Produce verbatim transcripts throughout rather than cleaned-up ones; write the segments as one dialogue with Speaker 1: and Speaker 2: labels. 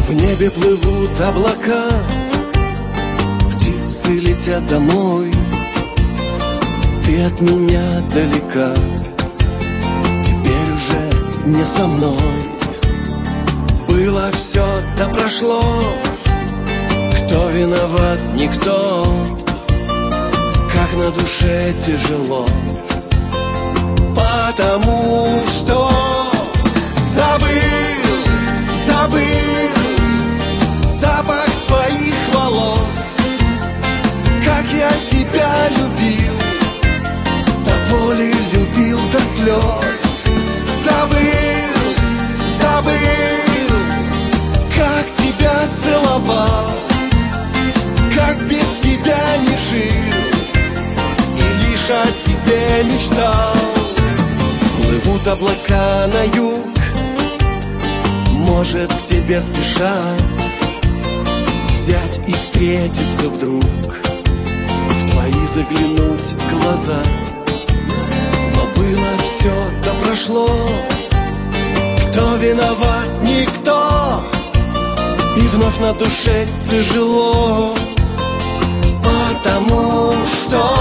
Speaker 1: В небе плывут облака, птицы летят домой. Ты от меня далека, теперь уже не со мной. Было все, да прошло, кто виноват, никто. Как на душе тяжело, потому что забыл, забыл запах твоих волос. Как я тебя любил, до боли любил, до слез. Забыл, забыл, как тебя целовал, как без тебя не жил и лишь о тебе мечтал. Плывут облака на юг, может, к тебе спешат взять и встретиться вдруг, в твои заглянуть глаза. Но было все, да прошло, кто виноват, никто. И вновь на душе тяжело, потому что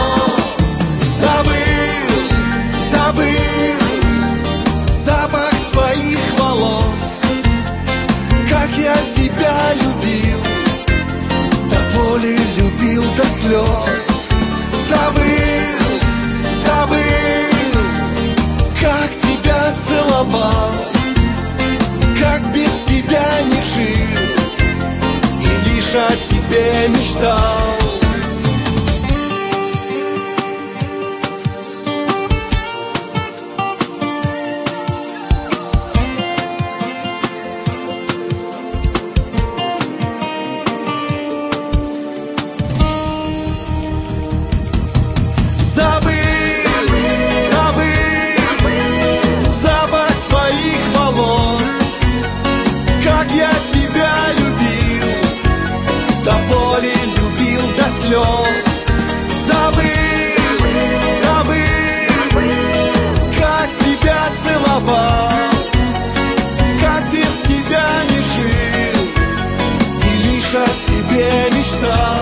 Speaker 1: забыл, забыл запах твоих волос. Как я тебя любил, до боли любил, до слез. Забыл, забыл, как тебя целовал, как без тебя не жил и лишь о тебе мечтал. Забыл, забыл, как тебя целовал, как без тебя не жил и лишь о тебе мечтал.